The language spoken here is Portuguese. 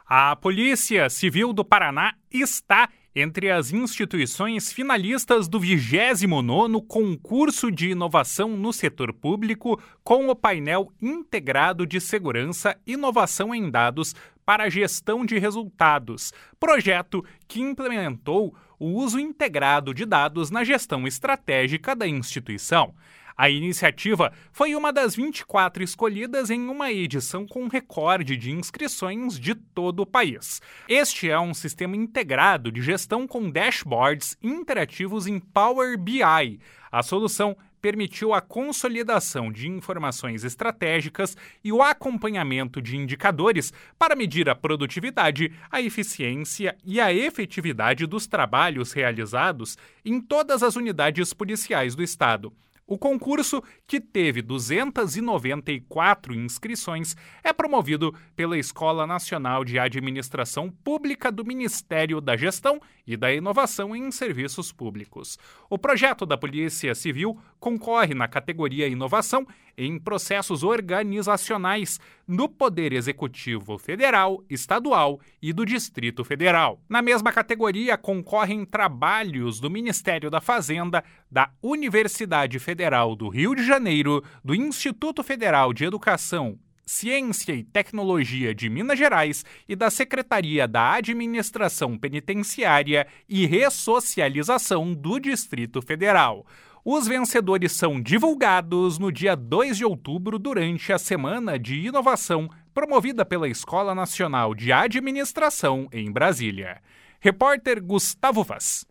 A Polícia Civil do Paraná está entre as instituições finalistas do 29º Concurso de Inovação no Setor Público com o painel integrado de Segurança e Inovação em Dados para a Gestão de Resultados, projeto que implementou o uso integrado de dados na gestão estratégica da instituição. A iniciativa foi uma das 24 escolhidas em uma edição com recorde de inscrições de todo o país. Este é um sistema integrado de gestão com dashboards interativos em Power BI. A solução permitiu a consolidação de informações estratégicas e o acompanhamento de indicadores para medir a produtividade, a eficiência e a efetividade dos trabalhos realizados em todas as unidades policiais do estado. O concurso, que teve 294 inscrições, é promovido pela Escola Nacional de Administração Pública do Ministério da Gestão e da Inovação em Serviços Públicos. O projeto da Polícia Civil concorre na categoria Inovação em processos organizacionais no Poder Executivo Federal, Estadual e do Distrito Federal. Na mesma categoria concorrem trabalhos do Ministério da Fazenda, da Universidade Federal do Rio de Janeiro, do Instituto Federal de Educação, Ciência e Tecnologia de Minas Gerais e da Secretaria da Administração Penitenciária e Ressocialização do Distrito Federal. Os vencedores são divulgados no dia 2 de outubro durante a Semana de Inovação promovida pela Escola Nacional de Administração em Brasília. Repórter Gustavo Vaz.